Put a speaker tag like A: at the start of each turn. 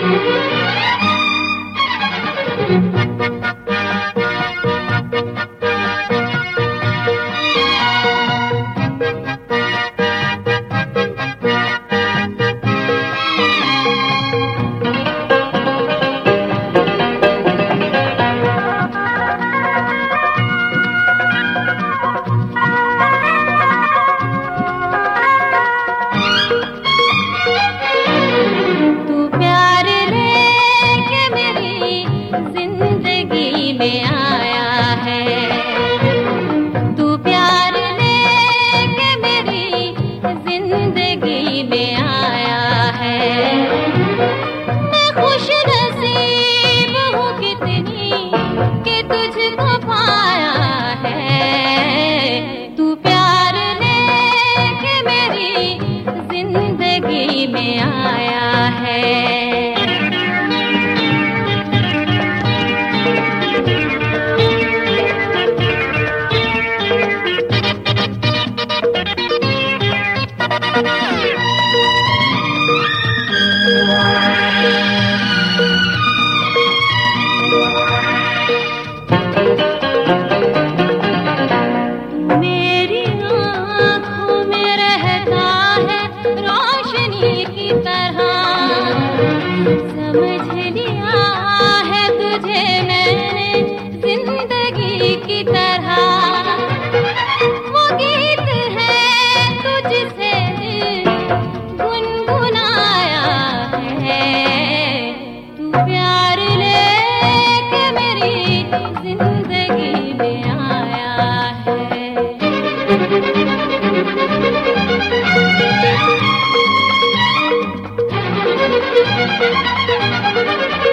A: में आया है, तू प्यार लेके मेरी जिंदगी में आया है। मैं खुश नसीब हूँ कितनी कि तुझको पाया है। तू प्यार लेके मेरी जिंदगी में आया है। मेरी आँखों में रहता है रोशनी की तरह, समझ लिया है तुझे मैंने जिंदगी की तरह। वो गीत है तुझसे गुनगुनाया है। तू प्यार लेके मेरी जिंदगी में आया है।